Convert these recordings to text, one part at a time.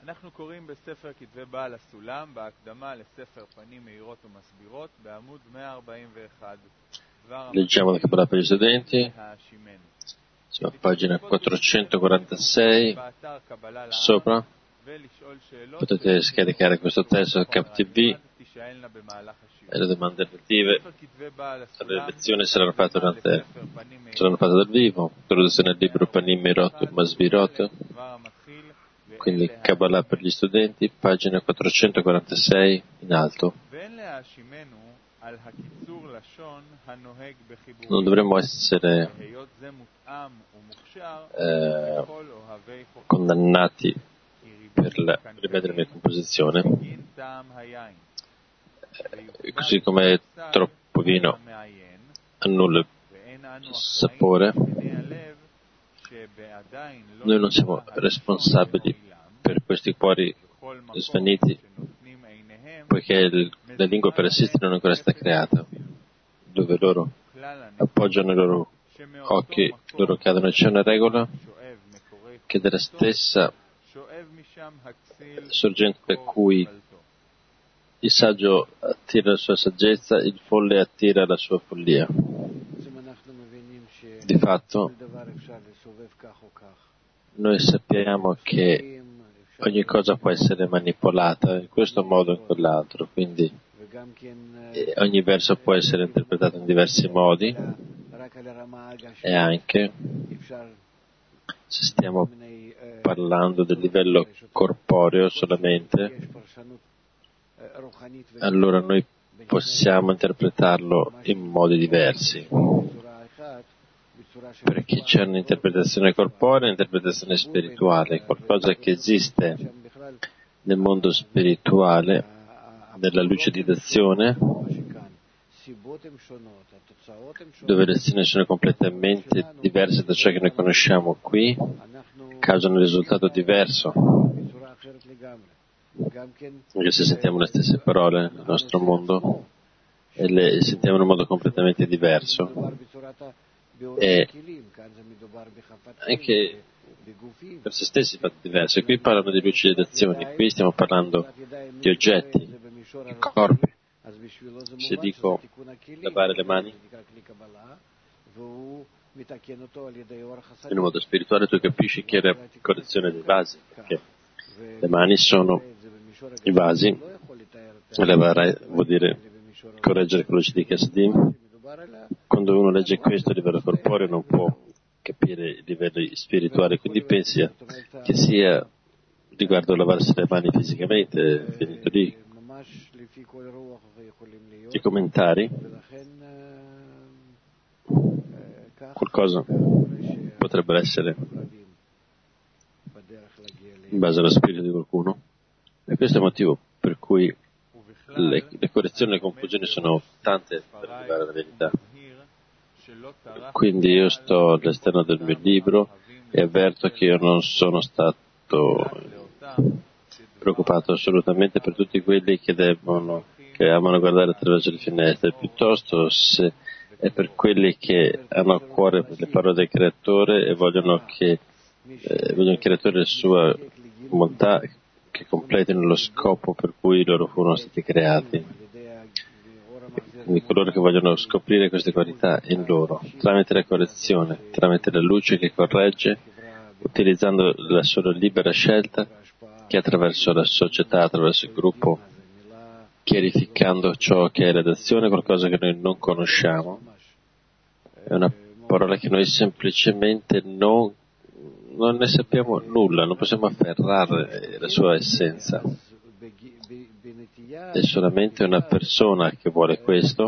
אנחנו קוראים בספר כתבי בעל הסולם, בהקדמה לספר פנים מאירות ומסבירות, בעמוד 141. Leggiamo la Kabbalah per gli studenti, siamo a pagina 446, sopra. Potete scaricare questo testo a CapTV e le domande relative alle lezioni saranno fatte dal vivo, traduzione del libro Panim Meirot Masbirot, quindi Kabbalah per gli studenti, pagina 446 in alto. Non dovremmo essere condannati per rimettere in composizione, così come troppo vino annulla il sapore. Noi non siamo responsabili per questi cuori svaniti, poiché la lingua per assistere non è ancora stata creata, dove loro appoggiano i loro occhi, loro cadono. C'è una regola che della stessa sorgente per cui il saggio attira la sua saggezza, il folle attira la sua follia. Di fatto, noi sappiamo che ogni cosa può essere manipolata in questo modo o in quell'altro, quindi ogni verso può essere interpretato in diversi modi, e anche se stiamo parlando del livello corporeo solamente, allora noi possiamo interpretarlo in modi diversi, perché c'è un'interpretazione corporea e un'interpretazione spirituale, qualcosa che esiste nel mondo spirituale, nella lucidizzazione, dove le azioni sono completamente diverse da ciò che noi conosciamo qui, causano un risultato diverso. Anche se sentiamo le stesse parole nel nostro mondo e le sentiamo in un modo completamente diverso, e anche per se stessi fatti diversi. Qui parlano di lucidizzazioni, qui stiamo parlando di oggetti, di corpi. Se dico lavare le mani in un modo spirituale, tu capisci che è la correzione dei vasi, perché le mani sono i vasi, e lavare vuol dire correggere con luce di Kasdim. Quando uno legge questo a livello corporeo non può capire i livelli spirituali, quindi pensi che sia riguardo lavarsi le mani fisicamente, finito lì. I commentari, qualcosa potrebbe essere in base allo spirito di qualcuno, e questo è il motivo per cui le correzioni e le confusioni sono tante per arrivare alla verità. Quindi io sto all'esterno del mio libro e avverto che io non sono stato preoccupato assolutamente per tutti quelli che amano guardare attraverso le finestre, piuttosto se è per quelli che hanno a cuore le parole del Creatore e vogliono che il Creatore e la sua bontà che completino lo scopo per cui loro furono stati creati. Quindi coloro che vogliono scoprire queste qualità in loro, tramite la correzione, tramite la luce che corregge, utilizzando la sua libera scelta, che attraverso la società, attraverso il gruppo, chiarificando ciò che è redazione, qualcosa che noi non conosciamo. È una parola che noi semplicemente non ne sappiamo nulla, non possiamo afferrare la sua essenza. È solamente una persona che vuole questo,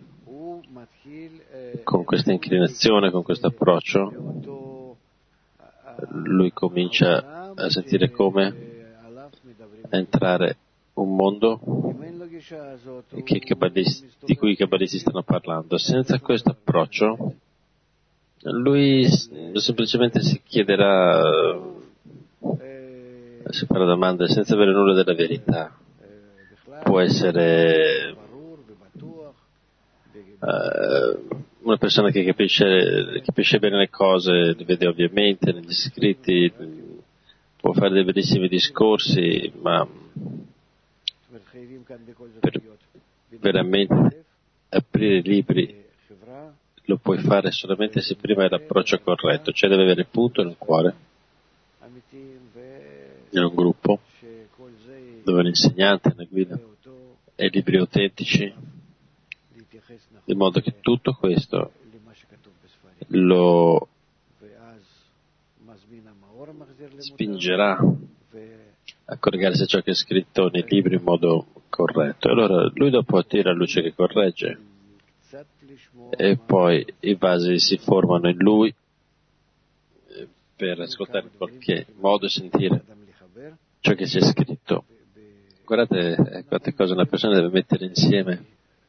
con questa inclinazione, con questo approccio, lui comincia a sentire come entrare un mondo di cui i kabbalisti stanno parlando. Senza questo approccio, lui semplicemente si chiederà, si farà domande senza avere nulla della verità. Può essere una persona che capisce bene le cose, le vede ovviamente negli scritti, può fare dei bellissimi discorsi, ma per veramente aprire libri lo puoi fare solamente se prima hai l'approccio corretto, cioè deve avere il punto nel cuore, in un gruppo, dove l'insegnante è la guida, e libri autentici, in modo che tutto questo lo spingerà a collegarsi a ciò che è scritto nei libri in modo corretto. Allora lui dopo attira la luce che corregge e poi i vasi si formano in lui per ascoltare in qualche modo e sentire ciò che c'è scritto. Guardate quante cose una persona deve mettere insieme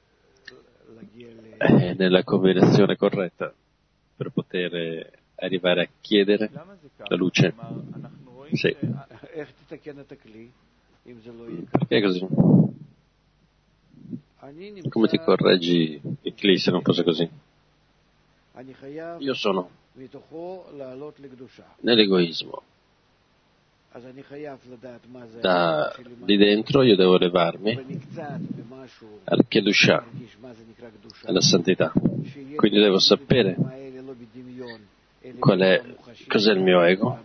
nella combinazione corretta per poter arrivare a chiedere la luce. Sì. Perché così? Come ti correggi il cli se non fosse così? Io sono nell'egoismo. Da lì dentro io devo levarmi al Kedushah, alla santità. Quindi devo sapere cos'è il mio ego,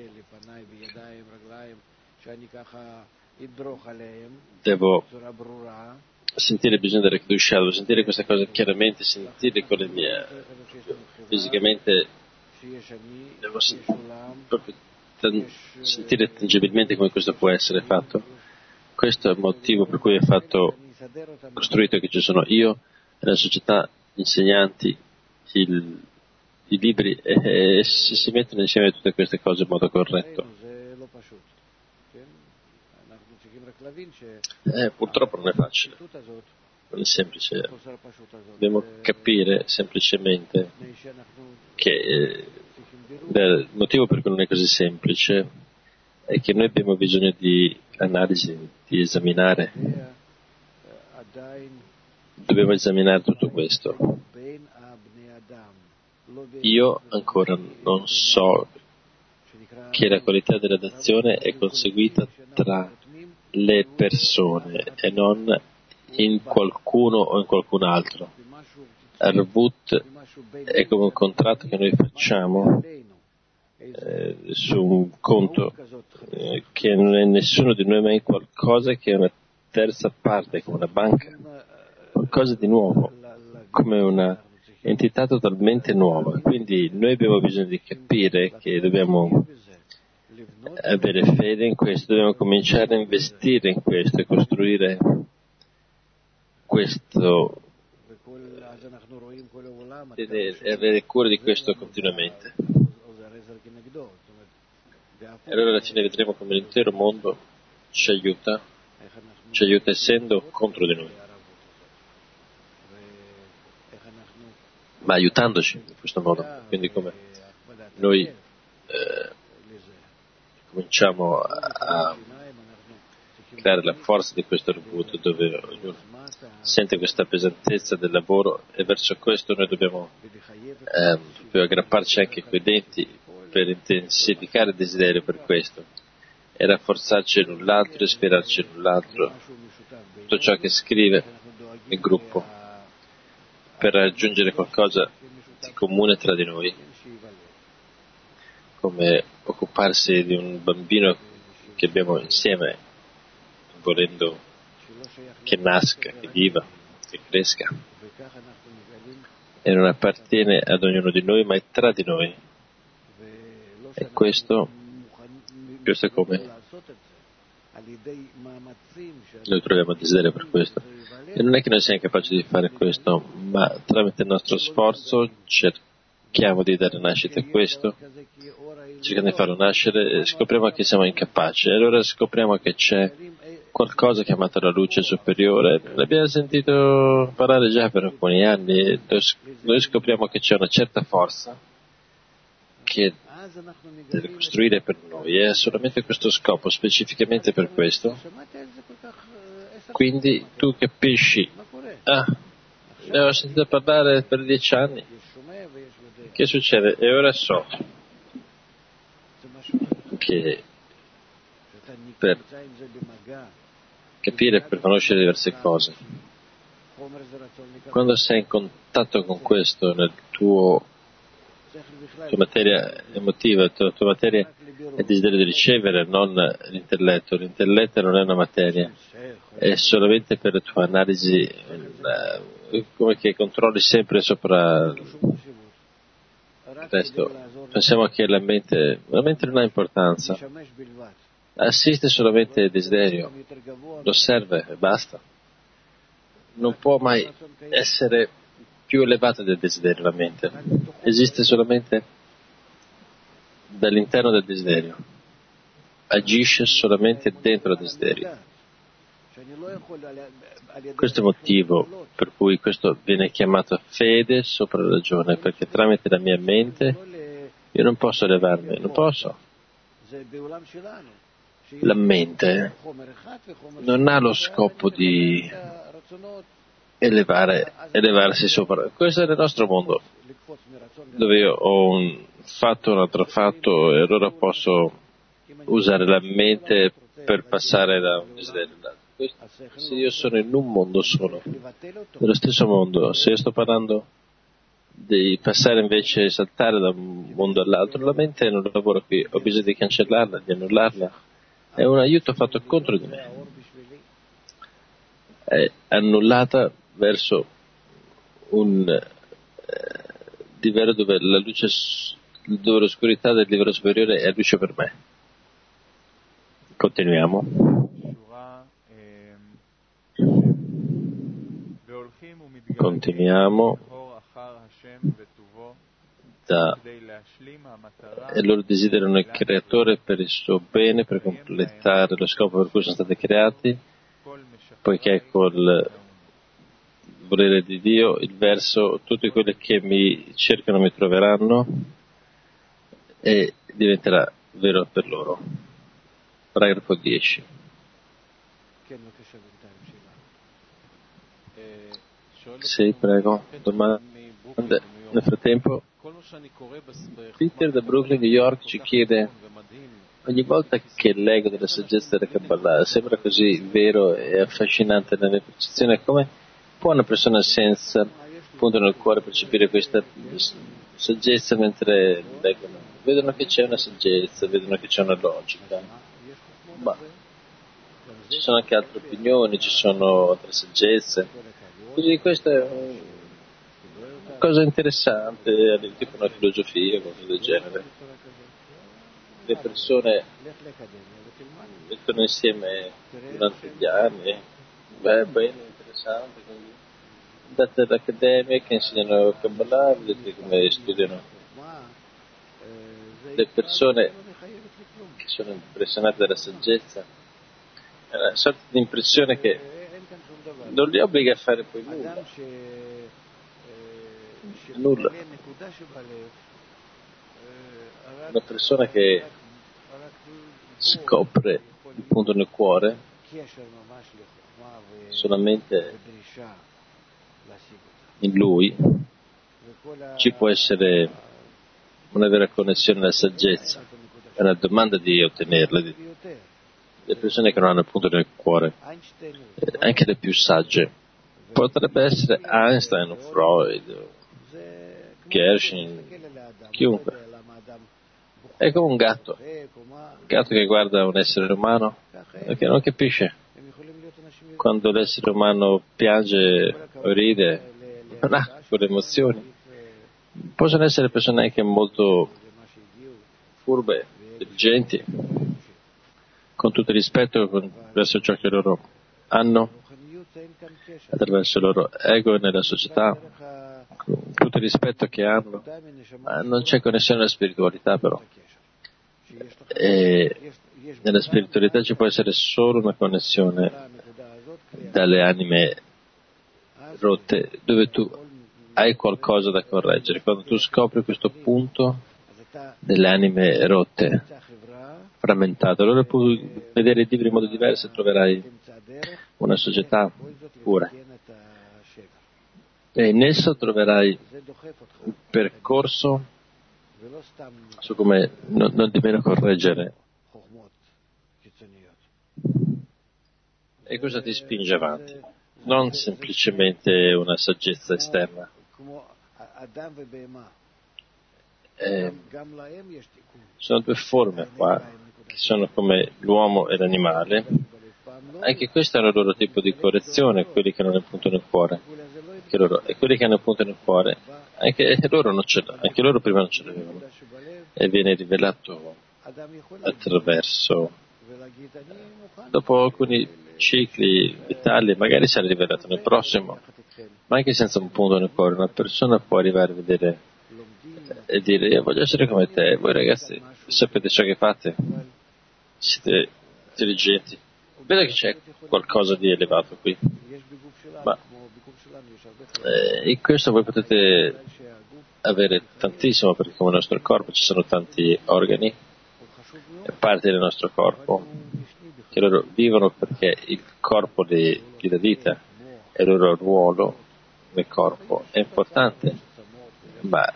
devo sentire il bisogno della Kedushah, devo sentire queste cose chiaramente, sentirle con le mie, fisicamente, devo sentire tangibilmente come questo può essere fatto. Questo è il motivo per cui è costruito che ci sono io e la società, gli insegnanti, i libri, e se si mettono insieme tutte queste cose in modo corretto. Purtroppo non è facile, non è semplice. Dobbiamo capire semplicemente che il motivo per cui non è così semplice è che noi abbiamo bisogno di analisi, di esaminare. Dobbiamo esaminare tutto questo. Io ancora non so che la qualità della nazione è conseguita tra le persone e non in qualcuno o in qualcun altro. Arvut è come un contratto che noi facciamo su un conto che non è nessuno di noi ma è qualcosa che è una terza parte, come una banca, qualcosa di nuovo, come una entità totalmente nuova. Quindi noi abbiamo bisogno di capire che dobbiamo avere fede in questo, dobbiamo cominciare a investire in questo e costruire questo e avere cura di questo continuamente. E allora alla fine vedremo come l'intero mondo ci aiuta essendo contro di noi, ma aiutandoci in questo modo. Quindi come noi cominciamo a creare la forza di questo Arvut, dove ognuno sente questa pesantezza del lavoro, e verso questo noi dobbiamo aggrapparci anche coi denti per intensificare il desiderio per questo e rafforzarci l'un l'altro, ispirarci l'un l'altro, tutto ciò che scrive il gruppo per raggiungere qualcosa di comune tra di noi, come occuparsi di un bambino che abbiamo insieme, volendo che nasca, che viva, che cresca, e non appartiene ad ognuno di noi, ma è tra di noi. E questo è come noi troviamo desiderio per questo. E non è che noi siamo capaci di fare questo, ma tramite il nostro sforzo cerchiamo di dare nascita a questo, cerchiamo di farlo nascere, e scopriamo che siamo incapaci. E allora scopriamo che c'è qualcosa chiamato la luce superiore. L'abbiamo sentito parlare già per alcuni anni, e noi scopriamo che c'è una certa forza che deve costruire per noi, è solamente questo scopo, specificamente per questo. Quindi tu capisci, ne ho sentito parlare per 10 anni, che succede? E ora so che per capire, per conoscere diverse cose. Quando sei in contatto con questo nel tua materia emotiva, la tua materia è il desiderio di ricevere, non l'intelletto. L'intelletto non è una materia, è solamente per la tua analisi, come che controlli sempre sopra il resto. Pensiamo che la mente non ha importanza, assiste solamente al desiderio, lo osserva e basta. Non può mai essere più elevata del desiderio la mente, esiste solamente dall'interno del desiderio, agisce solamente dentro il desiderio. Questo è il motivo per cui questo viene chiamato fede sopra la ragione, perché tramite la mia mente io non posso elevarmi, non posso. La mente non ha lo scopo di elevarsi sopra. Questo è il nostro mondo, dove io ho fatto un altro fatto e allora posso usare la mente per passare da un desiderio all'altro. Se io sono in un mondo solo, nello stesso mondo, se io sto parlando di passare invece, saltare da un mondo all'altro, la mente non lavora qui, ho bisogno di cancellarla, di annullarla, è un aiuto fatto contro di me, è annullata verso un livello dove la luce, dove l'oscurità del livello superiore è luce per me. Continuiamo. Continuiamo e loro desiderano il creatore per il suo bene, per completare lo scopo per cui sono stati creati, poiché col volere di Dio il verso tutti quelli che mi cercano mi troveranno e diventerà vero per loro. Paragrafo 10. Sì, prego. Domande? Nel frattempo, Peter da Brooklyn, New York, ci chiede: ogni volta che leggo della saggezza della Kabbalah sembra così vero e affascinante nella mia percezione, come può una persona senza punto nel cuore percepire questa saggezza mentre leggono? Vedono che c'è una saggezza, vedono che c'è una logica, ma ci sono anche altre opinioni, ci sono altre saggezze. Quindi questa è una cosa interessante, tipo una filosofia, qualcosa del genere. Le persone mettono insieme durante gli anni, bene, interessante. Quindi andate all'accademia che insegnano Kabbalah, vedete come studiano. Le persone che sono impressionate dalla saggezza, è una sorta di impressione che non li obbliga a fare poi nulla. Una persona che scopre il punto nel cuore solamente in lui, ci può essere una vera connessione alla saggezza, è una domanda di ottenerla. Le persone che non hanno il punto nel cuore, anche le più sagge, potrebbe essere Einstein, Freud, Gershwin, chiunque. È come un gatto che guarda un essere umano e che non capisce. Quando l'essere umano piange o ride, non ha quelle emozioni. Possono essere persone anche molto furbe, intelligenti, con tutto il rispetto verso ciò che loro hanno, attraverso il loro ego nella società, con tutto il rispetto che hanno, ma non c'è connessione alla spiritualità però. E nella spiritualità ci può essere solo una connessione dalle anime rotte, dove tu hai qualcosa da correggere. Quando tu scopri questo punto delle anime rotte, frammentate, allora puoi vedere i libri in modo diverso e troverai una società pura. E in esso troverai un percorso su come non di meno correggere e cosa ti spinge avanti, non semplicemente una saggezza esterna. Sono due forme qua, che sono come l'uomo e l'animale. Anche questo è il loro tipo di correzione, quelli che hanno il punto nel cuore. E quelli che hanno il punto nel cuore, anche loro prima non ce l'avevano. E viene rivelato attraverso, dopo alcuni cicli vitali, magari sarà rivelato nel prossimo, ma anche senza un punto nel cuore, una persona può arrivare a vedere e dire: io voglio essere come te. Voi ragazzi sapete ciò che fate, siete intelligenti, vedo che c'è qualcosa di elevato qui, ma in questo voi potete avere tantissimo, perché come il nostro corpo ci sono tanti organi e parti del nostro corpo che loro vivono perché il corpo gli dà vita e il loro ruolo nel corpo è importante, ma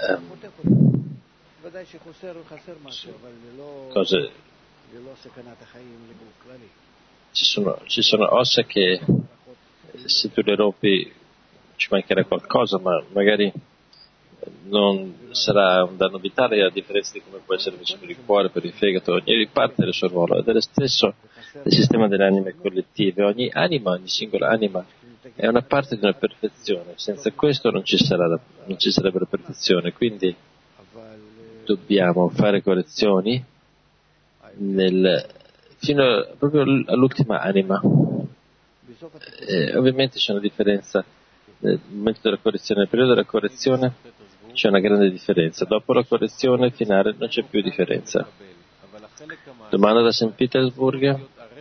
cose, ci sono ossa che se tu le rompi ci mancherà qualcosa, ma magari non sarà un danno vitale, a differenza di come può essere per il cuore, per il fegato. Ogni parte ha il suo ruolo, ed è lo stesso del sistema delle anime collettive. Ogni singola anima è una parte di una perfezione, senza questo non ci sarebbe la perfezione, quindi dobbiamo fare correzioni fino proprio all'ultima anima. Ovviamente c'è una differenza nel momento della correzione, nel periodo della correzione c'è una grande differenza, dopo la correzione finale non c'è più differenza. Domanda da St. Petersburg.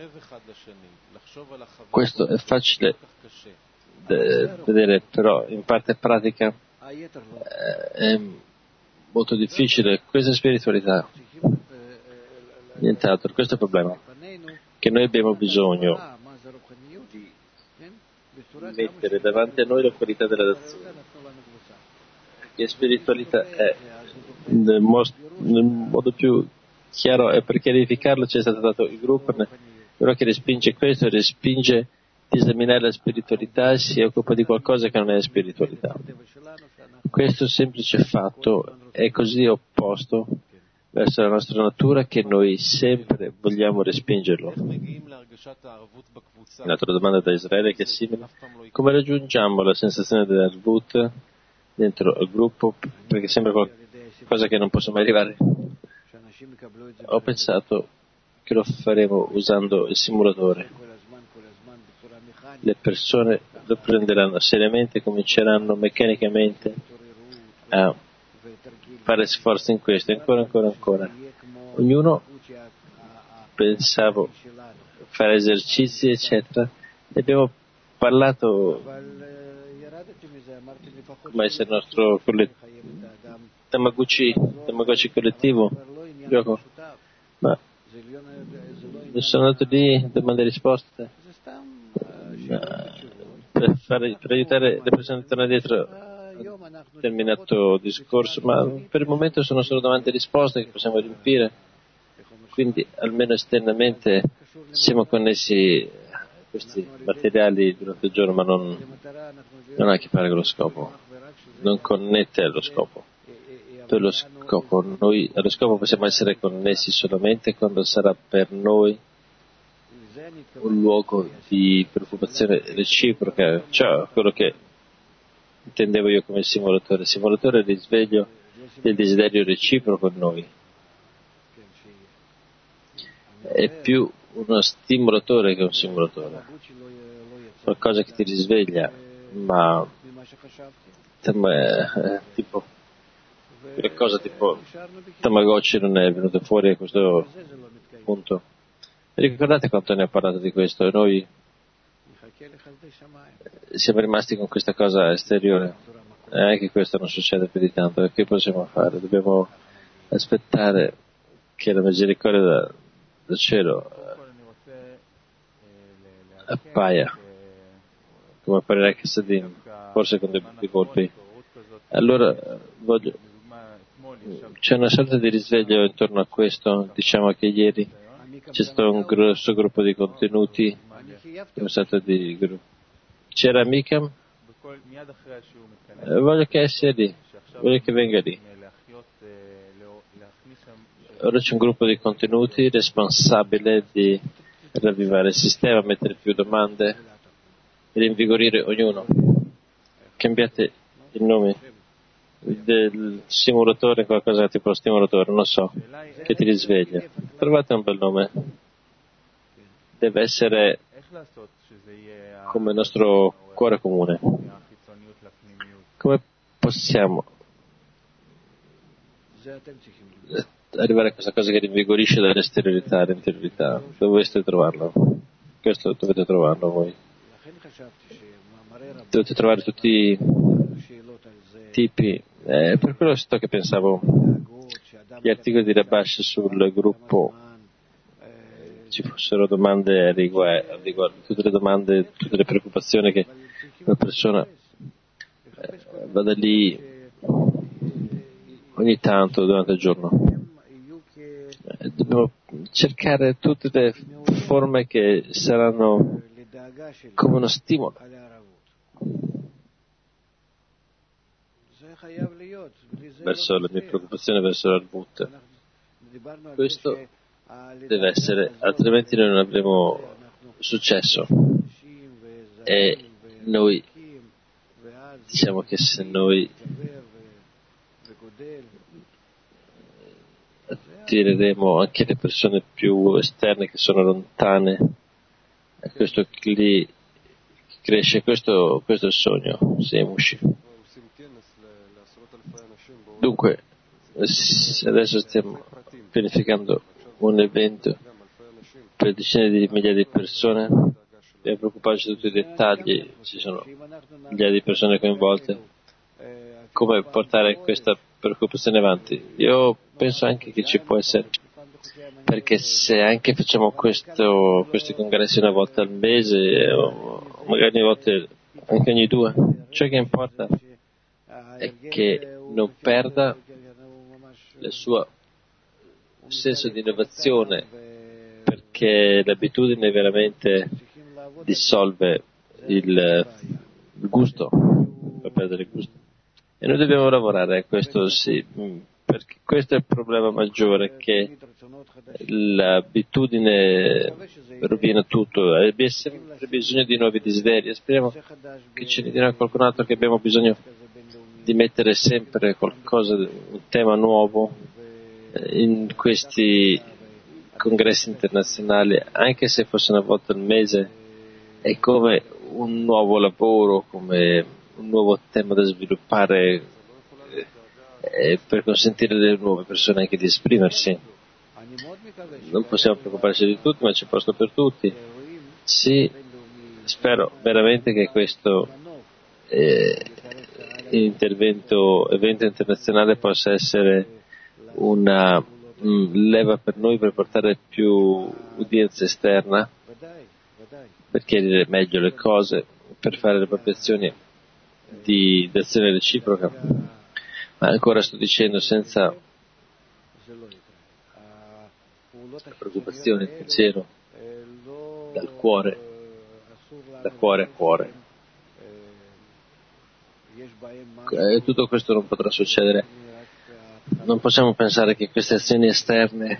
Questo è facile vedere, però in parte pratica è molto difficile. Questa è spiritualità, nient'altro. Questo è il problema, che noi abbiamo bisogno di mettere davanti a noi la qualità della dazione, che spiritualità è nel modo più chiaro, e per chiarificarlo c'è stato dato il gruppo, però che respinge questo, respinge di esaminare la spiritualità e si occupa di qualcosa che non è spiritualità. Questo semplice fatto è così opposto verso la nostra natura che noi sempre vogliamo respingerlo. Un'altra domanda da Israele che è simile: come raggiungiamo la sensazione dell'arvut dentro il gruppo? Perché sembra qualcosa che non posso mai arrivare. Ho pensato che lo faremo usando il simulatore. Le persone lo prenderanno seriamente e cominceranno meccanicamente a fare sforzi in questo, ancora. Ognuno pensavo fare esercizi, eccetera, e abbiamo parlato come essere il nostro Tamagotchi collettivo, gioco, ma sono andato lì domande e risposte per aiutare le persone a tornare dietro terminato discorso, ma per il momento sono solo domande e risposte che possiamo riempire, quindi almeno esternamente siamo connessi a questi materiali durante il giorno, ma non ha a che fare con lo scopo, non connette allo scopo. Per lo scopo, noi allo scopo possiamo essere connessi solamente quando sarà per noi un luogo di preoccupazione reciproca, cioè quello che intendevo io come simulatore. Il simulatore è il risveglio del desiderio reciproco in noi. È più uno stimolatore che un simulatore, qualcosa che ti risveglia, ma tipo qualcosa tipo Tamagotchi non è venuto fuori a questo punto. Ricordate quanto ne ho parlato di questo, e noi siamo rimasti con questa cosa esteriore, e anche questo non succede più di tanto. E che possiamo fare? Dobbiamo aspettare che la misericordia dal cielo appaia, come apparirà che Sadim, forse con dei colpi. Allora c'è una sorta di risveglio intorno a questo. Diciamo che ieri c'è stato un grosso gruppo di contenuti un stato di gruppo. C'era Mikam? Voglio che sia lì, voglio che venga lì. Ora c'è un gruppo di contenuti responsabile di ravvivare il sistema, mettere più domande e rinvigorire ognuno. Cambiate il nome del simulatore, qualcosa tipo simulatore, non so, che ti risveglia. Trovate un bel nome. Deve essere come il nostro cuore comune. Come possiamo arrivare a questa cosa che rinvigorisce dall'esteriorità all'interiorità? Dovreste trovarlo. Questo dovete trovarlo voi. Dovete trovare tutti i tipi. Per quello che pensavo gli articoli di Rabash sul gruppo ci fossero domande riguardo tutte le domande, tutte le preoccupazioni che una persona vada lì ogni tanto durante il giorno. Dobbiamo cercare tutte le forme che saranno come uno stimolo. Verso la mia preoccupazione verso l'Arvut. Questo deve essere, altrimenti noi non avremo successo. E noi diciamo che se noi attireremo anche le persone più esterne che sono lontane, questo lì cresce, questo è il sogno, Semushi. Dunque, adesso stiamo pianificando un evento per decine di migliaia di persone, dobbiamo preoccuparci di tutti i dettagli, ci sono migliaia di persone coinvolte, come portare questa preoccupazione avanti? Io penso anche che ci può essere, perché se anche facciamo questi congressi una volta al mese, o magari anche ogni 2, ciò che importa è che non perda il suo senso di innovazione, perché l'abitudine veramente dissolve il gusto, fa perdere il gusto. E noi dobbiamo lavorare a questo, sì, perché questo è il problema maggiore, che l'abitudine rovina tutto, abbiamo sempre bisogno di nuovi desideri. Speriamo che ce ne dirà qualcun altro che abbiamo bisogno di mettere sempre qualcosa, un tema nuovo in questi congressi internazionali, anche se fosse una volta al mese, è come un nuovo lavoro, come un nuovo tema da sviluppare per consentire alle nuove persone anche di esprimersi. Non possiamo preoccuparci di tutti, ma c'è posto per tutti. Sì, spero veramente che questo evento internazionale possa essere una leva per noi per portare più udienza esterna, per chiarire meglio le cose, per fare le proprie azioni di azione reciproca. Ma ancora sto dicendo senza preoccupazione, pensiero, dal cuore a cuore. Tutto questo non potrà succedere. Non possiamo pensare che queste azioni esterne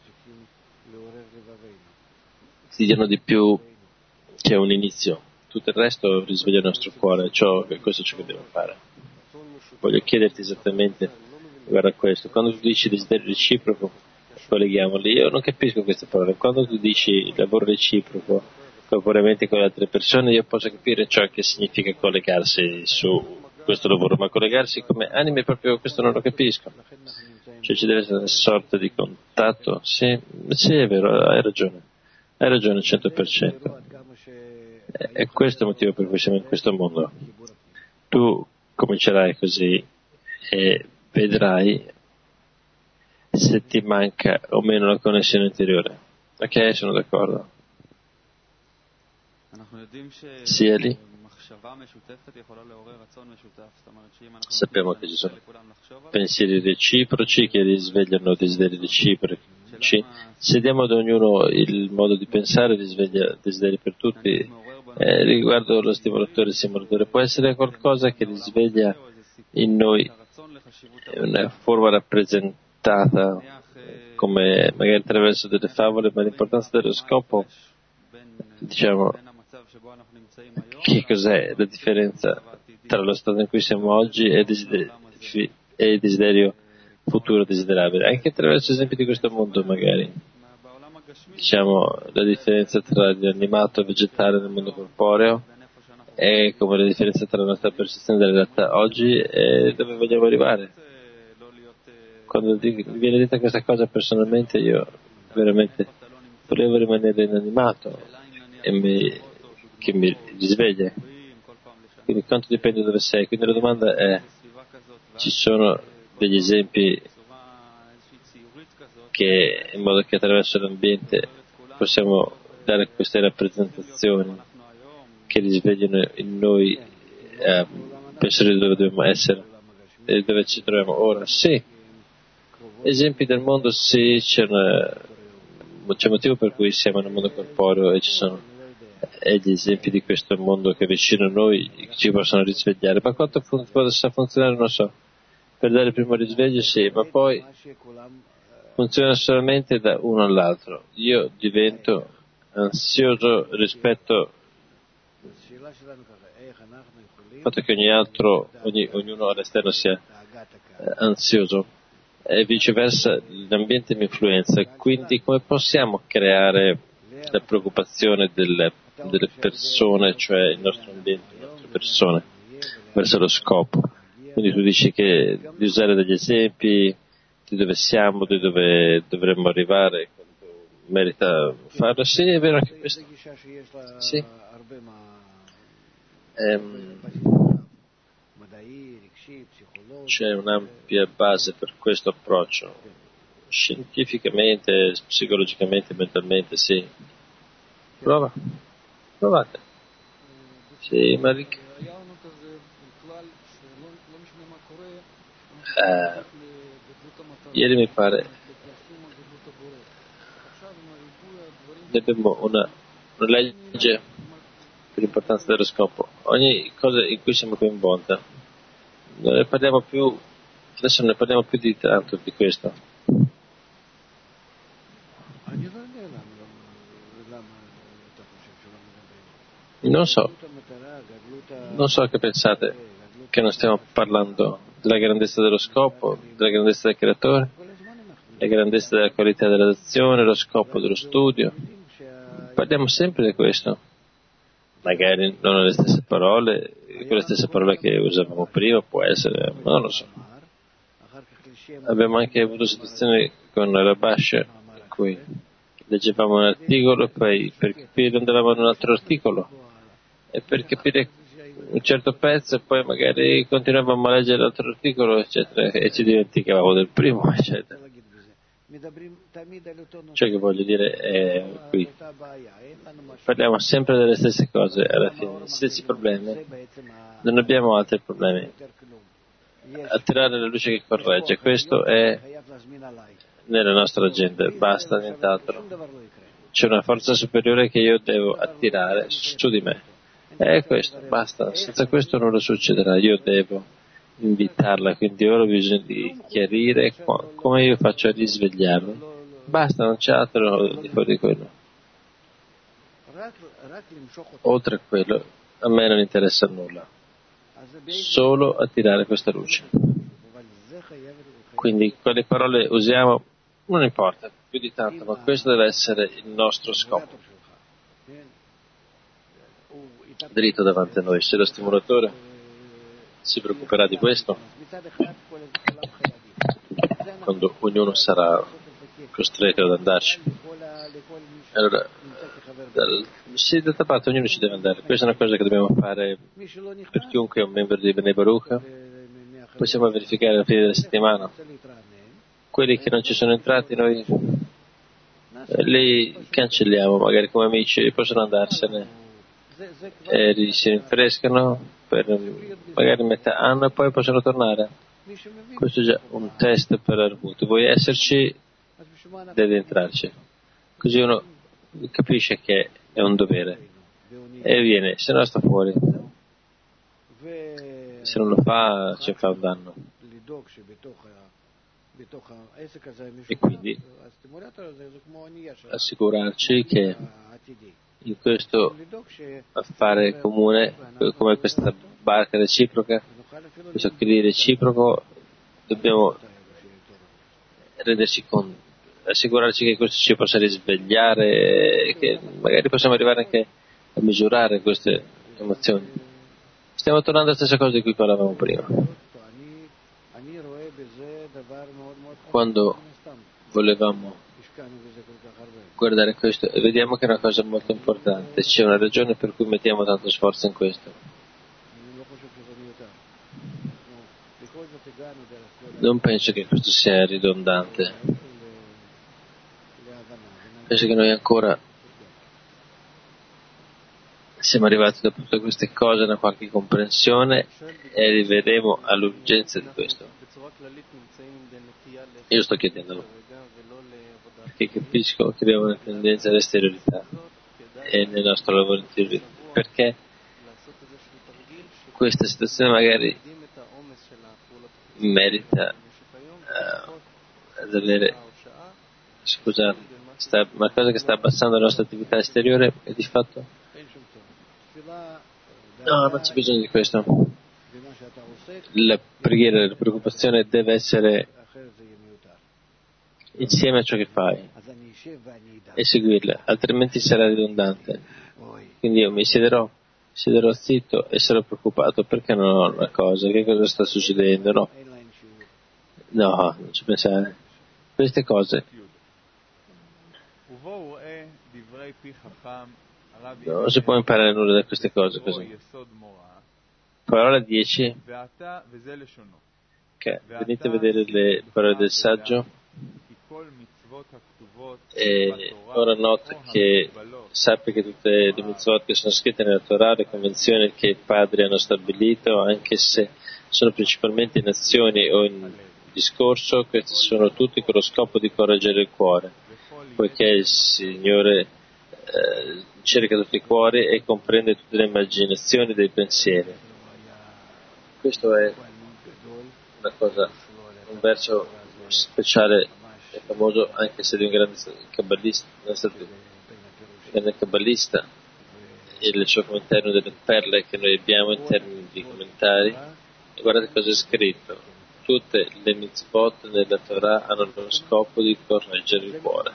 ti diano di più che un inizio. Tutto il resto risveglia il nostro cuore, questo è ciò che dobbiamo fare. Voglio chiederti esattamente riguardo a questo. Quando tu dici desiderio reciproco, colleghiamoli. Io non capisco queste parole. Quando tu dici lavoro reciproco, corporeamente con le altre persone, io posso capire ciò che significa collegarsi su questo lavoro, ma collegarsi come anime proprio questo non lo capisco. Cioè ci deve essere una sorta di contatto. Sì, è vero, hai ragione al 100%. E questo è il motivo per cui siamo in questo mondo. Tu comincerai così e vedrai se ti manca o meno la connessione interiore. Ok, sono d'accordo. Sia lì. Sappiamo che ci sono pensieri reciproci che risvegliano desideri reciproci. Se diamo ad ognuno il modo di pensare, risveglia desideri per tutti. Riguardo lo stimolatore simulatore, può essere qualcosa che risveglia in noi una forma rappresentata come magari attraverso delle favole, ma l'importanza dello scopo, diciamo, che cos'è la differenza tra lo stato in cui siamo oggi e il desiderio futuro desiderabile, anche attraverso esempi di questo mondo magari. Diciamo, la differenza tra l'animato e il vegetale nel mondo corporeo è come la differenza tra la nostra percezione della realtà oggi e dove vogliamo arrivare. Quando mi viene detta questa cosa personalmente, io veramente volevo rimanere inanimato che mi risveglia. Quindi quanto dipende dove sei. Quindi la domanda è, ci sono degli esempi che in modo che attraverso l'ambiente possiamo dare queste rappresentazioni che risvegliano in noi pensare di dove dobbiamo essere e dove ci troviamo ora. Sì, esempi del mondo, sì, c'è motivo per cui siamo nel mondo corporeo e ci sono gli esempi di questo mondo che è vicino a noi ci possono risvegliare, ma quanto sa funzionare non so. Per dare il primo risveglio sì, ma poi funziona solamente da uno all'altro. Io divento ansioso rispetto al fatto che ognuno all'esterno sia ansioso e viceversa l'ambiente mi influenza. Quindi come possiamo creare la preoccupazione delle persone, cioè il nostro ambiente, le nostre persone, verso lo scopo? Quindi tu dici che di usare degli esempi di dove siamo, di dove dovremmo arrivare, quando merita farlo. Sì, è vero anche questo. Sì. C'è un'ampia base per questo approccio, scientificamente, psicologicamente, mentalmente, sì. Provate. Sì, ma ieri mi pare abbiamo una legge per l'importanza dello scopo. Ogni cosa in cui siamo coinvolti, non ne parliamo più, adesso non ne parliamo più di tanto di questo. Non so che pensate, che non stiamo parlando della grandezza dello scopo, della grandezza del creatore, la grandezza della qualità dell'azione, lo scopo dello studio. Parliamo sempre di questo. Magari non le stesse parole, quelle stesse parole che usavamo prima, può essere, ma non lo so. Abbiamo anche avuto situazioni con Rabash in cui leggevamo un articolo e poi per capire andavamo in un altro articolo e per capire un certo pezzo e poi magari continuavamo a leggere l'altro articolo, eccetera, e ci dimenticavamo del primo, eccetera. Ciò che voglio dire è qui parliamo sempre delle stesse cose, alla fine gli stessi problemi, non abbiamo altri problemi. Attirare la luce che corregge, questo è nella nostra agenda, basta, nient'altro. C'è una forza superiore che io devo attirare su di me. È questo, basta, senza questo non succederà, io devo invitarla, quindi ora ho bisogno di chiarire come io faccio a risvegliarmi. Basta, non c'è altro di fuori di quello. Oltre a quello, a me non interessa nulla, solo attirare questa luce. Quindi quali parole usiamo non importa più di tanto, ma questo deve essere il nostro scopo, dritto davanti a noi. Se lo stimolatore si preoccuperà di questo, quando ognuno sarà costretto ad andarci, allora sì, d'altra parte ognuno ci deve andare. Questa è una cosa che dobbiamo fare per chiunque è un membro di Bnei Baruch. Possiamo verificare alla fine della settimana quelli che non ci sono entrati, noi li cancelliamo magari come amici, possono andarsene e si rinfrescano per magari metà anno e poi possono tornare. Questo è già un test per Armut. Vuoi esserci, devi entrarci. Così uno capisce che è un dovere e viene, se no sta fuori. Se non lo fa, ci fa un danno. E quindi assicurarci che in questo affare comune, come questa barca reciproca, questo che reciproco, dobbiamo renderci conto, assicurarci che questo ci possa risvegliare, che magari possiamo arrivare anche a misurare queste emozioni. Stiamo tornando alla stessa cosa di cui parlavamo prima. Quando volevamo guardare questo, vediamo che è una cosa molto importante, c'è una ragione per cui mettiamo tanto sforzo in questo. Non penso che questo sia ridondante. Penso che noi ancora siamo arrivati dopo tutte queste cose a una qualche comprensione e arriveremo all'urgenza di questo. Io sto chiedendolo perché capisco che abbiamo una tendenza all'esteriorità e nel nostro lavoro interiore, perché questa situazione magari merita ad avere, scusate, una cosa che sta abbassando la nostra attività esteriore e di fatto no, non c'è bisogno di questo. La preghiera, la preoccupazione deve essere insieme a ciò che fai e seguirla, altrimenti sarà ridondante. Quindi io mi siederò zitto e sarò preoccupato perché non ho una cosa, che cosa sta succedendo, no, non ci pensare. Queste cose non si può imparare nulla da queste cose così. Parola 10, che venite a vedere le parole del saggio e ora nota che sappi che tutte le mitzvot che sono scritte nella Torah, le convenzioni che i padri hanno stabilito, anche se sono principalmente in azioni o in discorso, questi sono tutti con lo scopo di correggere il cuore, poiché il Signore cerca tutti i cuori e comprende tutte le immaginazioni dei pensieri. Questo è una cosa, un verso speciale e famoso, anche se di un grande kabbalista, e il suo commentario delle perle che noi abbiamo in termini di commentari. E guardate cosa è scritto: tutte le mitzvot nella Torah hanno lo scopo di correggere il cuore.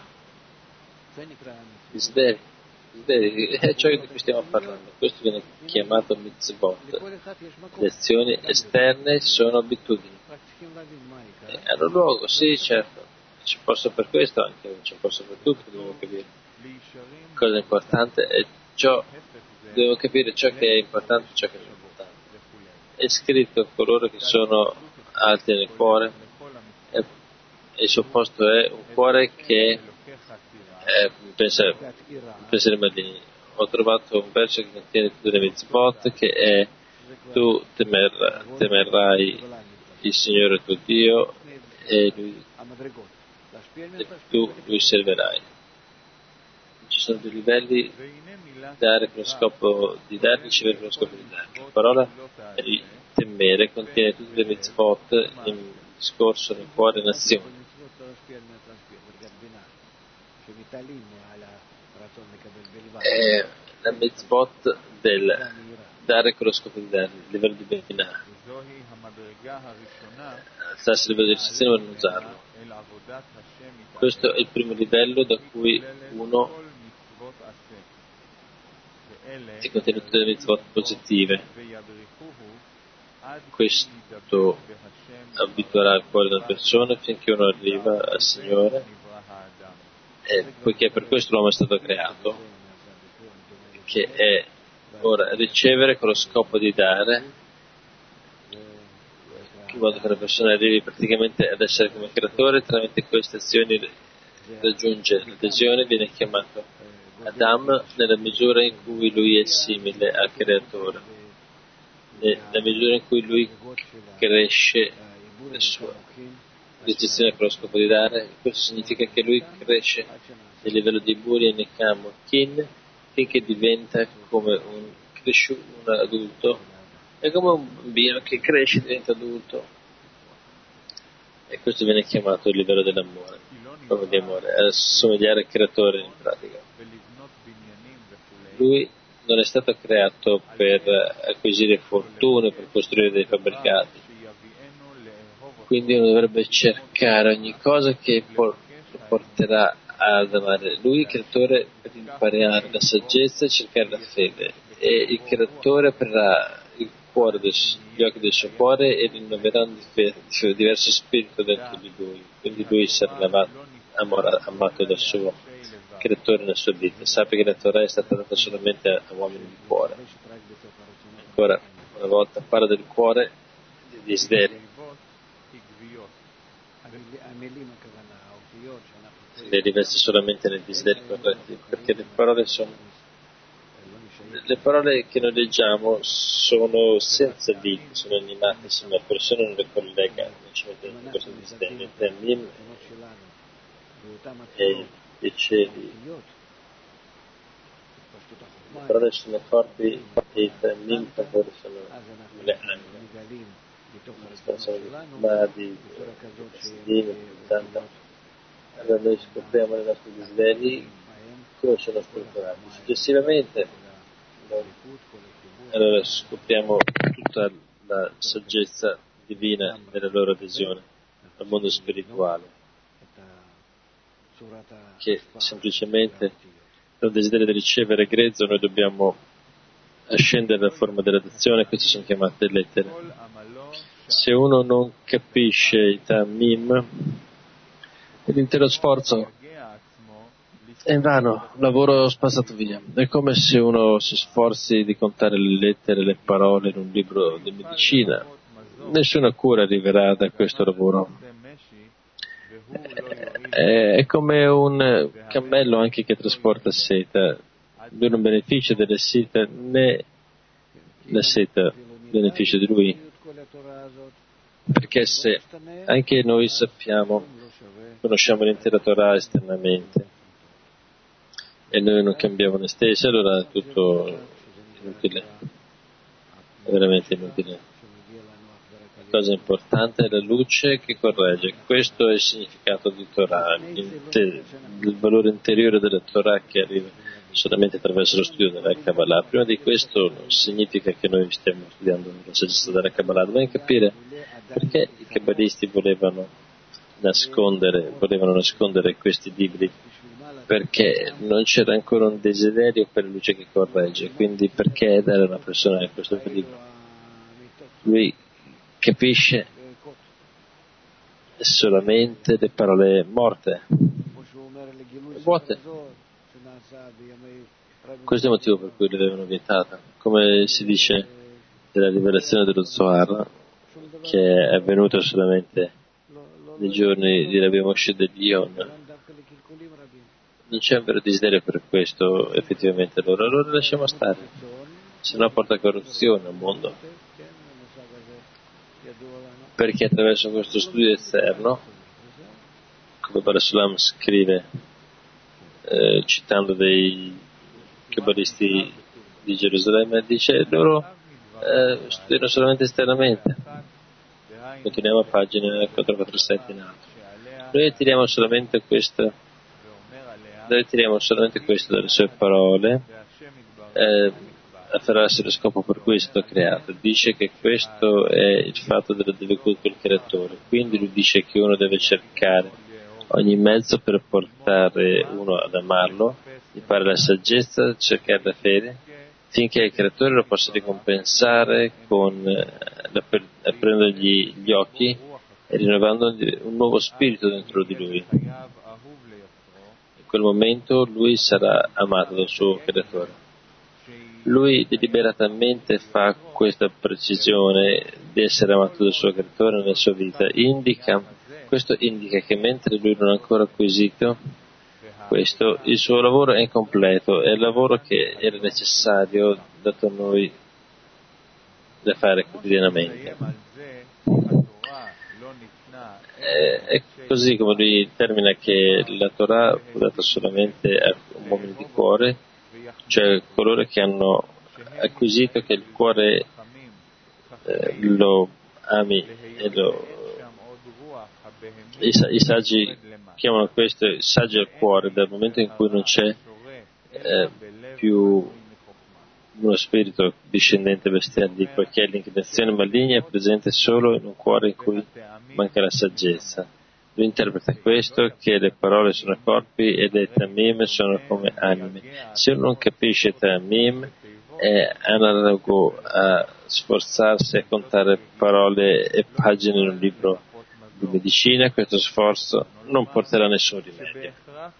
È ciò di cui stiamo parlando. Questo viene chiamato mitzvot. Le azioni esterne sono abitudini. Hanno luogo, sì, certo. C'è posto per questo, anche c'è posto per tutto, dobbiamo capire. Cosa importante è ciò, dobbiamo capire ciò che è importante e ciò che non è importante. È scritto coloro che sono alti nel cuore, e il suo posto è un cuore che pensa ai maligni. Ho trovato un verso che contiene tutte le mitzvot, che è: tu temerai il Signore tuo Dio e tu lui servirai. Ci sono dei livelli: dare con lo scopo di dare, ricevere con lo scopo di dare. La parola temere contiene tutte le mitzvot in discorso, nel cuore, in azione. La mitzvot del dare con lo scopo di dare, il livello di Binah, alzarsi il livello di ricezione per non usarlo. Questo è il primo livello da cui uno è contenuto tutte le mitzvot positive. Questo abituerà il cuore della persona finché uno arriva al Signore, poiché per questo l'uomo è stato creato, che è ora ricevere con lo scopo di dare, in modo che la persona arrivi praticamente ad essere come creatore. Tramite queste azioni raggiunge l'adesione, viene chiamato Adam nella misura in cui lui è simile al creatore, nella misura in cui lui cresce la sua decisione per lo scopo di dare. Questo significa che lui cresce nel livello di Buri e Nekam Kin finché diventa come un adulto, è come un bambino che cresce e diventa adulto, e questo viene chiamato il livello dell'amore, proprio di amore, assomigliare al creatore in pratica. Lui non è stato creato per acquisire fortune, per costruire dei fabbricati, quindi uno dovrebbe cercare ogni cosa che lo porterà ad amare lui, il creatore, per imparare la saggezza e cercare la fede, e il creatore aprirà il cuore, gli occhi del suo cuore, e rinnoverà un diverso spirito dentro di lui, quindi lui sarà amato dal suo creatore nella sua vita. Sappi che la Torah è stata data solamente a uomini di cuore. Ancora una volta parla del cuore, dei desideri. Le riveste solamente nei desideri corretti, perché le parole che noi leggiamo sono senza vita, sono animate, se una persona non le collega, non ci mette in questo desiderio. I Tamim e i cieli, le parole sono corpi e i Tamim sono le anime, sono Mahdi, Sidim, tanta. Allora noi scopriamo i nostri desideri come sono strutturati. Successivamente allora scopriamo tutta la saggezza divina della loro adesione al mondo spirituale, che semplicemente per il desiderio di ricevere grezzo noi dobbiamo ascendere la forma dell'adozione. Queste sono chiamate lettere. Se uno non capisce i Tamim, l'intero sforzo è invano, lavoro spazzato via. È come se uno si sforzi di contare le lettere, le parole in un libro di medicina. Nessuna cura arriverà da questo lavoro. È come un cammello anche che trasporta seta. Lui non beneficia delle seta, né la seta beneficia di lui. Perché se anche noi conosciamo l'intera Torah esternamente e noi non cambiamo noi stessi, allora è tutto inutile, è veramente inutile. La cosa importante è la luce che corregge. Questo è il significato di Torah, il valore interiore della Torah che arriva solamente attraverso lo studio della Kabbalah. Prima di questo non significa che noi stiamo studiando la saggezza della Kabbalah, dobbiamo capire perché i kabbalisti volevano nascondere questi libri, perché non c'era ancora un desiderio per la luce che corregge. Quindi perché dare a una persona questo libro? Lui capisce solamente le parole morte, vuote. Questo è il motivo per cui l'avevano vietata. Come si dice della rivelazione dello Zohar, che è avvenuta solamente nei giorni di Rabbi Moshe de Dion, non c'è un vero desiderio per questo effettivamente. Allora lasciamo stare, se no porta corruzione al mondo, perché attraverso questo studio esterno, come Barasulam scrive citando dei kabbalisti di Gerusalemme, dice loro studiano solamente esternamente. Continuiamo a pagina 447 in alto. Noi ritiriamo solamente questo dalle sue parole, afferrarsi lo scopo per cui è stato creato. Dice che questo è il fatto della devekut col creatore, quindi lui dice che uno deve cercare ogni mezzo per portare uno ad amarlo, imparare la saggezza, cercare la fede, finché il creatore lo possa ricompensare aprendogli gli occhi e rinnovando un nuovo spirito dentro di lui. In quel momento lui sarà amato dal suo creatore. Lui deliberatamente fa questa precisione di essere amato dal suo creatore nella sua vita. Questo indica che mentre lui non ha ancora acquisito questo, il suo lavoro è incompleto, è il lavoro che era necessario dato a noi da fare quotidianamente. È così come lui termina che la Torah fu data solamente a uomini di cuore, cioè coloro che hanno acquisito che il cuore lo ami e i saggi chiamano questo il saggio al cuore, dal momento in cui non c'è più uno spirito discendente bestiale, poiché l'inclinazione maligna è presente solo in un cuore in cui manca la saggezza. Lui interpreta questo, che le parole sono corpi e le tamim sono come anime. Se uno non capisce tamim, è analogo a sforzarsi a contare parole e pagine in un libro di medicina. Questo sforzo non porterà nessun rimedio.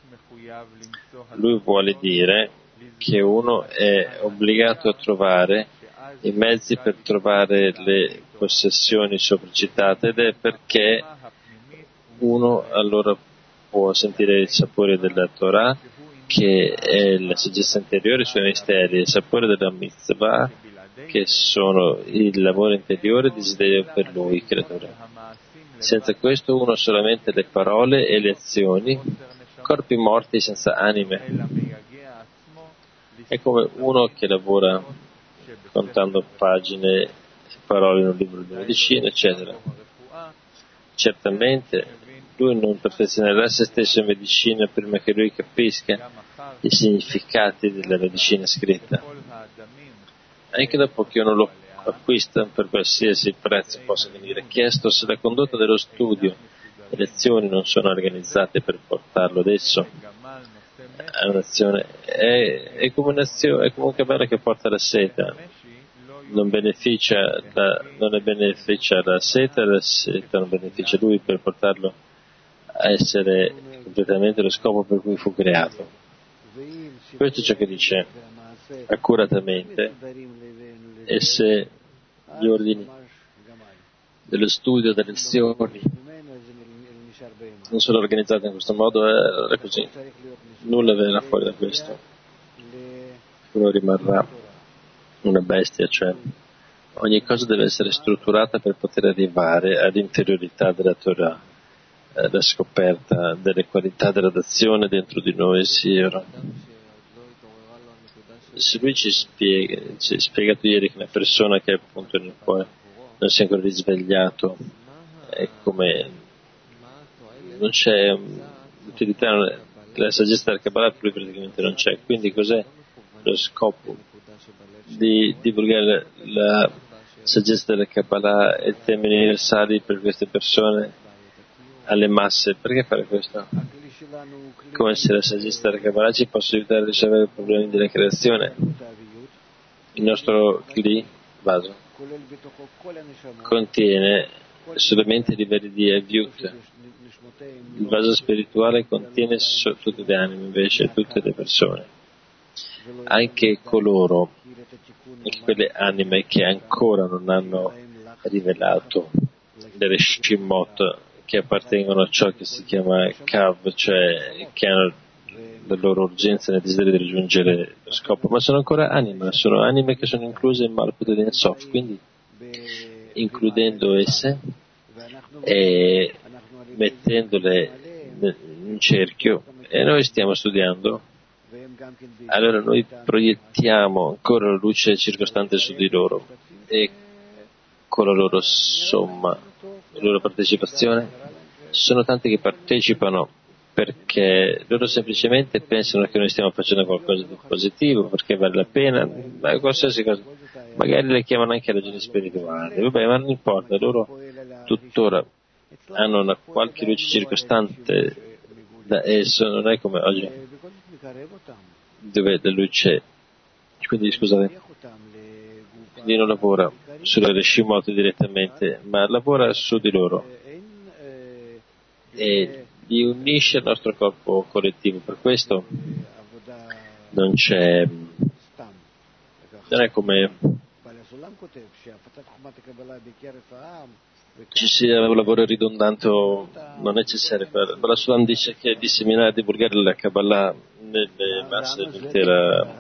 Lui vuole dire che uno è obbligato a trovare i mezzi per trovare le possessioni sopracitate, ed è perché uno allora può sentire il sapore della Torah, che è la saggezza interiore, i suoi misteri, il sapore della mitzvah, che sono il lavoro interiore e il desiderio per lui, creatore. Senza questo uno solamente le parole e le azioni, corpi morti senza anime. È come uno che lavora contando pagine e parole in un libro di medicina, eccetera. Certamente lui non perfezionerà se stesso in medicina prima che lui capisca i significati della medicina scritta. Anche dopo che uno lo acquista per qualsiasi prezzo possa venire chiesto, se la condotta dello studio e le azioni non sono organizzate per portarlo ad esso, è un'azione, è come un'azione, è come un cammello che porta la seta, non ne beneficia la seta non beneficia lui per portarlo a essere completamente lo scopo per cui fu creato. Questo è ciò che dice accuratamente, e se gli ordini dello studio, delle lezioni non sono organizzati in questo modo, è così, nulla verrà fuori da questo, uno rimarrà una bestia, cioè ogni cosa deve essere strutturata per poter arrivare all'interiorità della Torah, la scoperta delle qualità della d'azione dentro di noi. Se lui ci ha spiegato ieri che una persona che appunto nel cuore non si è ancora risvegliato, è come non c'è utilità, la saggezza del Kabbalah per lui praticamente non c'è. Quindi cos'è lo scopo di divulgare la saggezza della Kabbalah e temi universali per queste persone alle masse? Perché fare questo? Come se la saggezza della Kabbalah ci possa aiutare a risolvere i problemi della creazione. Il nostro Kli, vaso, contiene solamente i livelli di Avyut. Il vaso spirituale contiene tutte le anime, invece tutte le persone. Anche coloro, anche quelle anime che ancora non hanno rivelato delle Shimot, che appartengono a ciò che si chiama Kav, cioè che hanno la loro urgenza nel desiderio di raggiungere lo scopo, ma sono ancora anime, sono anime che sono incluse in Malkut ed in Sof, quindi includendo esse e mettendole in cerchio, e noi stiamo studiando, allora noi proiettiamo ancora la luce circostante su di loro, e con la loro somma, la loro partecipazione, sono tanti che partecipano perché loro semplicemente pensano che noi stiamo facendo qualcosa di positivo, perché vale la pena, ma qualsiasi cosa, magari le chiamano anche ragioni spirituali, vabbè, ma non importa, loro tuttora hanno una qualche luce circostante da esso, non è come oggi dove la luce, quindi scusate, quindi non lavora sulle Reshimot direttamente, ma lavora su di loro e li unisce al nostro corpo collettivo. Per questo non è come ci sia un lavoro ridondante o non necessario. Bala Sulam dice che disseminare e divulgare la Kabbalah nelle masse dell'intera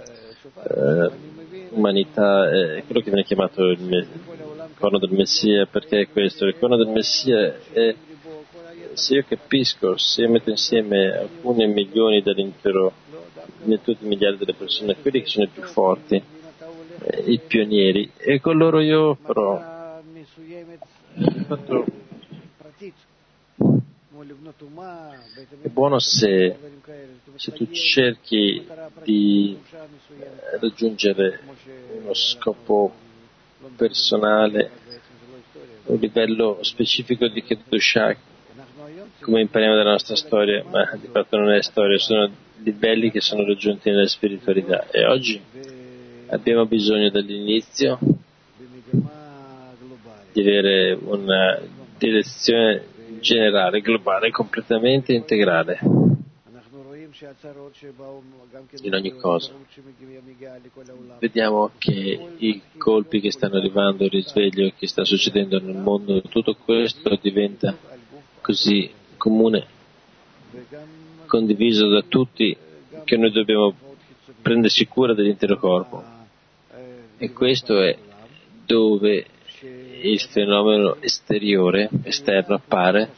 umanità è quello che viene chiamato il corno del Messia. Perché è questo? Il corno del Messia è, se io capisco, se io metto insieme alcuni milioni dell'intero, tutti i miliardi delle persone, quelli che sono i più forti, i pionieri, e con loro io però è buono se tu cerchi di raggiungere uno scopo personale, un livello specifico di Kedushah, come impariamo dalla nostra storia, ma di fatto non è storia, sono livelli che sono raggiunti nella spiritualità, e oggi abbiamo bisogno dall'inizio di avere una direzione generale, globale, completamente integrale in ogni cosa. Vediamo che i colpi che stanno arrivando, il risveglio che sta succedendo nel mondo, tutto questo diventa così comune, condiviso da tutti, che noi dobbiamo prendersi cura dell'intero corpo. E questo è dove il fenomeno esterno appare,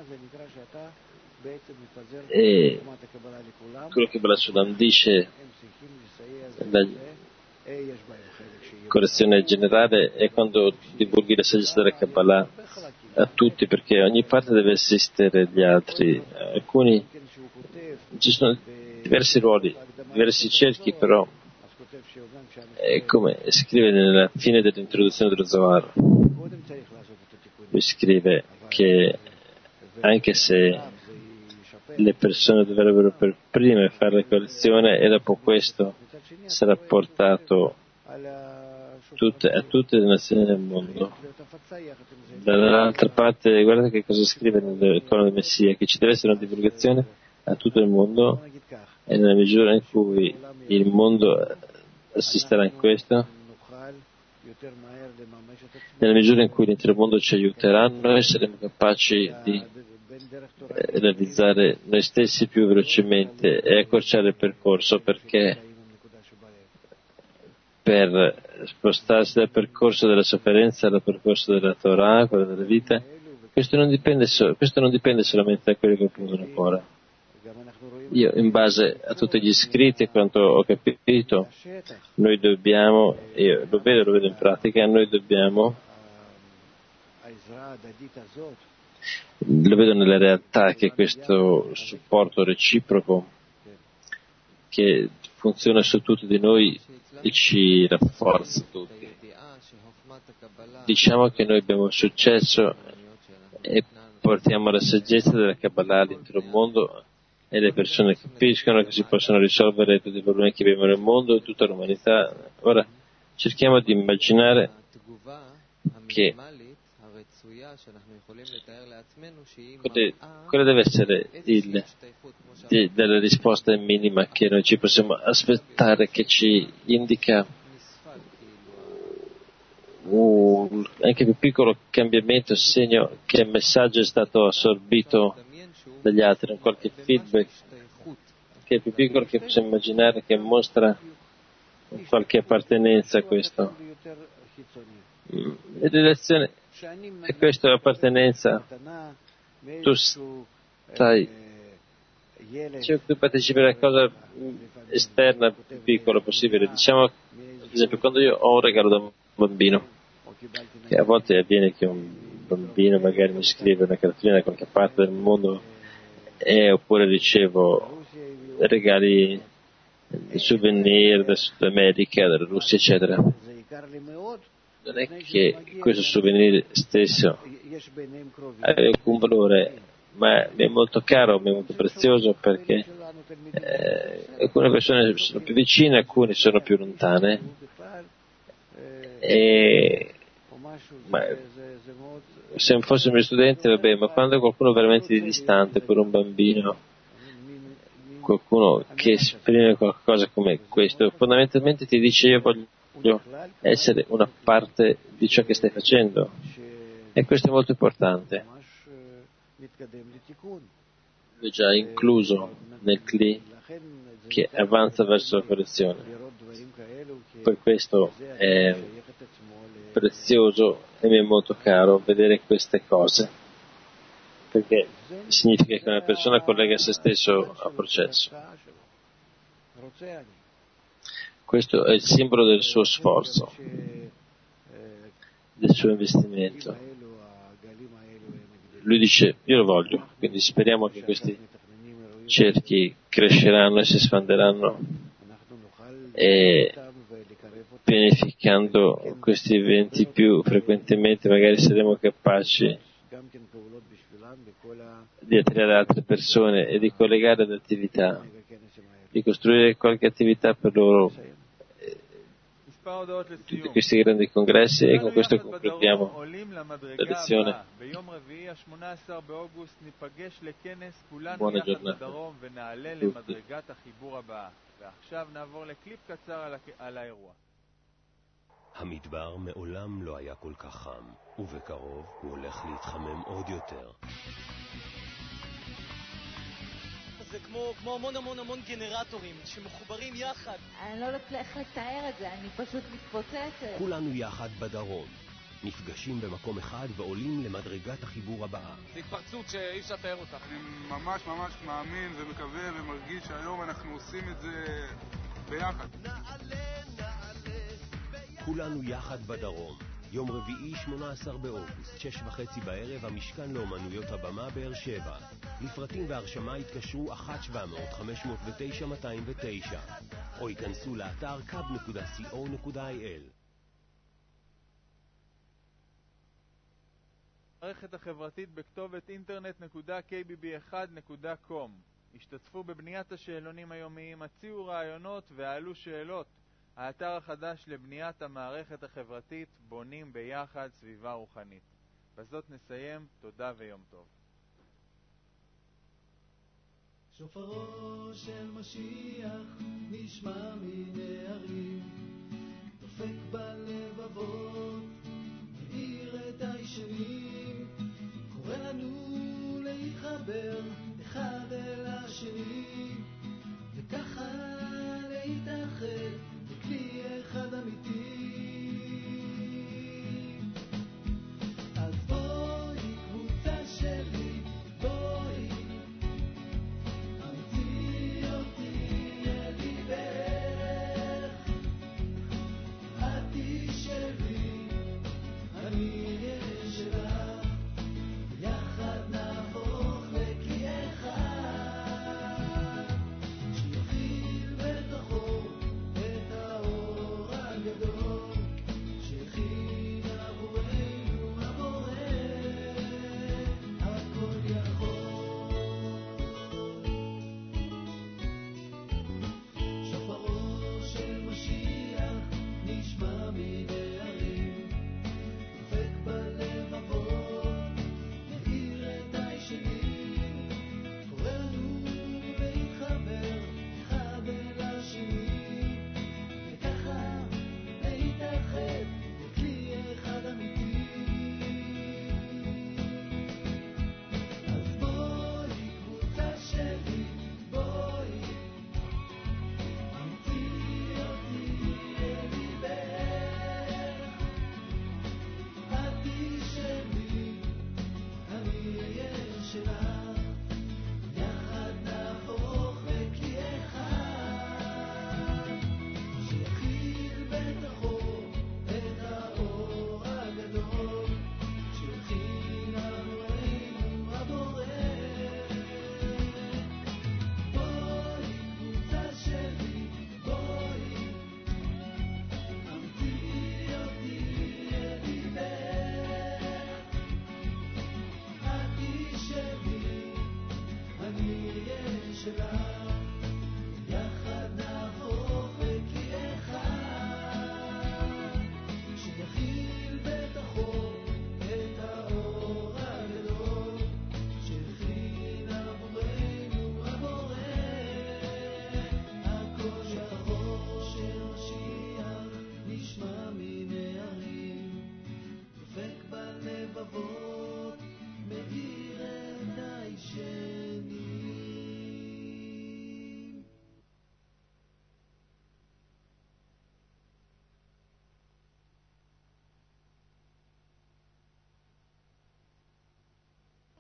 e quello che Bala Sulam dice, la correzione generale, è quando divulghi la saggezza della Kabbalah a tutti, perché ogni parte deve assistere gli altri. Ci sono diversi ruoli, diversi cerchi, però è come scrive nella fine dell'introduzione dello Zohar. Lui scrive che anche se le persone dovrebbero per prime fare la correzione, e dopo questo sarà portato a tutte le nazioni del mondo. Dall'altra parte, guardate che cosa scrive nel Corno del Messia, che ci deve essere una divulgazione a tutto il mondo, e nella misura in cui il mondo assisterà in questo, nella misura in cui l'intero mondo ci aiuterà, noi saremo capaci di realizzare noi stessi più velocemente e accorciare il percorso, perché per spostarsi dal percorso della sofferenza al percorso della Torah, quello della vita, questo non dipende solamente da quello che oppongono ancora. Io, in base a tutti gli scritti e quanto ho capito, noi dobbiamo, io lo vedo in pratica, noi dobbiamo, lo vedo nella realtà, che questo supporto reciproco che funziona su tutti di noi e ci rafforza tutti. Diciamo che noi abbiamo successo e portiamo la saggezza della Kabbalah all'intero mondo, e le persone capiscono che si possono risolvere tutti i problemi che vivono nel mondo e tutta l'umanità. Ora cerchiamo di immaginare che quella deve essere della risposta minima che noi ci possiamo aspettare, che ci indica anche più piccolo cambiamento, segno che il messaggio è stato assorbito dagli altri, un qualche feedback che è più piccolo che possiamo immaginare, che mostra qualche appartenenza a questo. La relazione, e questa è l'appartenenza, tu stai, se tu partecipi alla cosa esterna più piccola possibile, diciamo ad esempio quando io ho un regalo da un bambino, che a volte avviene che un bambino magari mi scrive una cartolina da qualche parte del mondo, oppure ricevo regali, souvenir da Sud America, dalla Russia, eccetera. Non è che questo souvenir stesso ha alcun valore, ma mi è molto caro, mi è molto prezioso, perché alcune persone sono più vicine, alcune sono più lontane, ma se fosse un mio studente, vabbè, ma quando qualcuno veramente di distante, per un bambino, qualcuno che esprime qualcosa come questo, fondamentalmente ti dice: io voglio essere una parte di ciò che stai facendo, E questo è molto importante. L'ho già incluso nel CLI che avanza verso la correzione. Per questo è prezioso e mi è molto caro vedere queste cose, perché significa che una persona collega se stesso al processo. Questo è il simbolo del suo sforzo, del suo investimento. Lui dice, io lo voglio, quindi speriamo che questi cerchi cresceranno e si espanderanno, e pianificando questi eventi più frequentemente magari saremo capaci di attirare altre persone e di collegare le attività, di costruire qualche attività per loro, tutti questi grandi congressi, e con questo concludiamo la lezione. Buona giornata a tutti. המדבר מעולם לא היה כל כך חם, ובקרוב הוא הולך להתחמם עוד יותר. זה כמו המון גנרטורים שמחוברים יחד. אני לא יודעת איך לתאר את זה, אני פשוט מתפוצצת. כולנו יחד בדרום. נפגשים במקום אחד ועולים למדרגת החיבור הבאה. זה התפרצות שאי אפשר לתאר אותה. אני ממש מאמין ומקווה ומרגיש שהיום אנחנו עושים את זה ביחד. כולנו יחד בדרום. יום רביעי 18 באוגוסט, 6:30 בערב, המשכן לאומנויות הבמה באר שבע. לפרטים והרשמה התקשרו 1-700-509-209 או ייכנסו לאתר kab.co.il. המערכת החברתית בכתובת internet.kbb1.com. השתתפו בבניית השאלונים היומיים, הציעו רעיונות ועלו שאלות. האתר החדש לבניית המערכת החברתית, בונים ביחד סביבה רוחנית. בזאת נסיים, תודה ויום טוב. שופרו של משיח נשמע מן הערים,